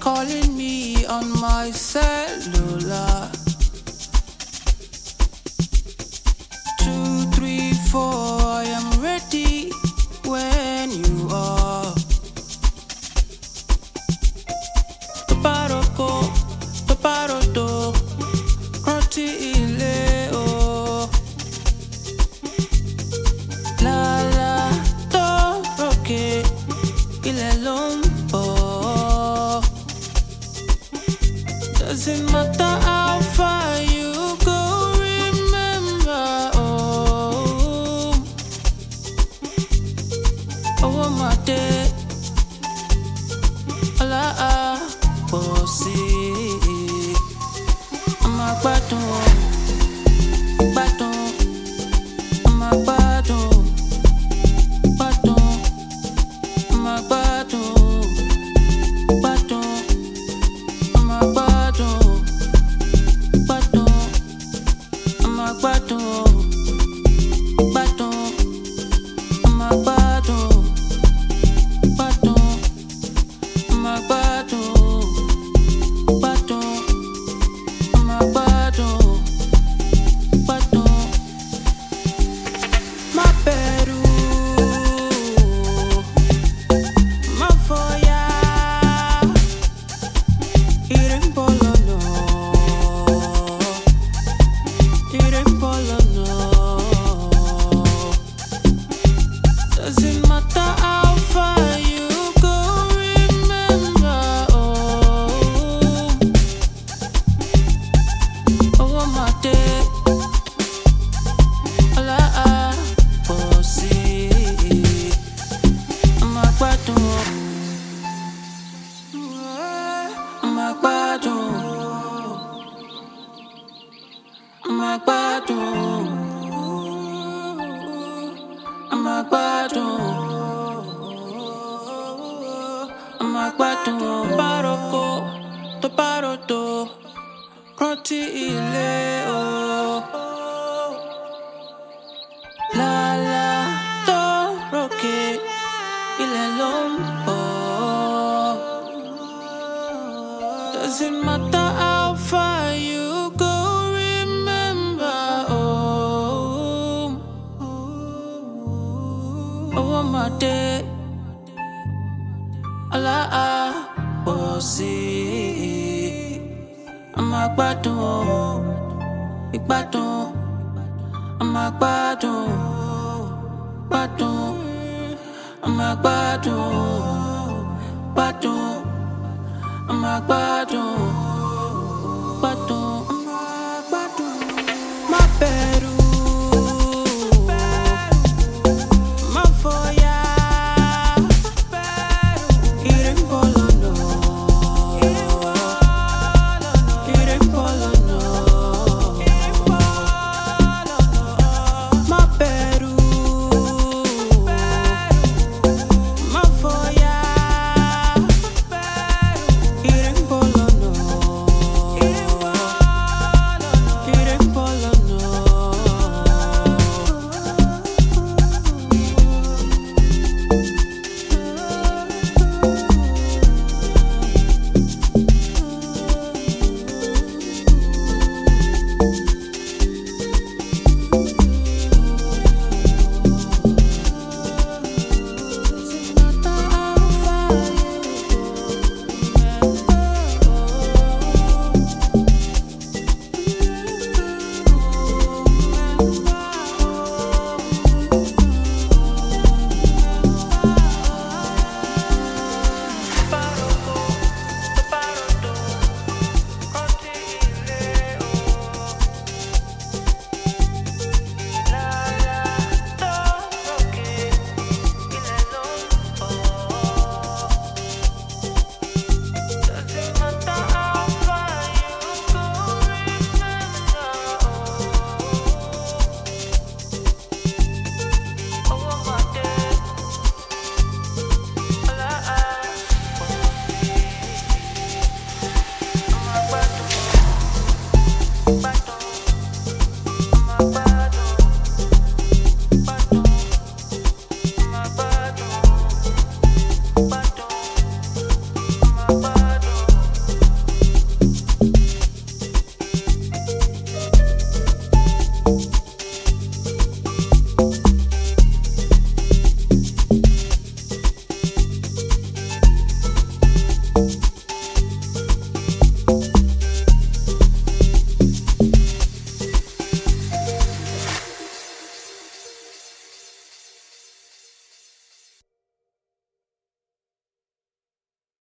calling me on my cellular. 2, 3, 4, I am ready when you are. Toparoko, toparodo, rántí ilé o. Lálá tó rókè, ilẹ̀ ló ń bọ̀. Doesn't matter how far you go, remember home. Owó máa dé, ọlá á pọ̀ sí i. A máa gbádùn, gbádùn, a máa gbádùn, gbádùn, a máa gbádùn, gbádùn, a máa gbádùn, gbádùn, a máa gbádùn, gbádùn, a máa gbádùn, gbádùn, a máa gbádùn. Doesn't matter how far you go, remember home. Owó máa dé, ọlá á pọ̀ sí i. A máa gbádùn, a máa gbádùn, a máa gbádùn, a máa gbádùn, a máa gbádùn. Toparoko, toparodo, rántí ilé o. Lálá tó rókè, ilẹ̀ ló ń bọ̀. Doesn't matter how far you go, remember home. Owó máa dé, ọlá á pọ̀ sí i. A máa gbádùn, ìgbádùn, a máa gbádùn, gbádùn, a máa gbádùn, gbádùn, a máa gbádùn.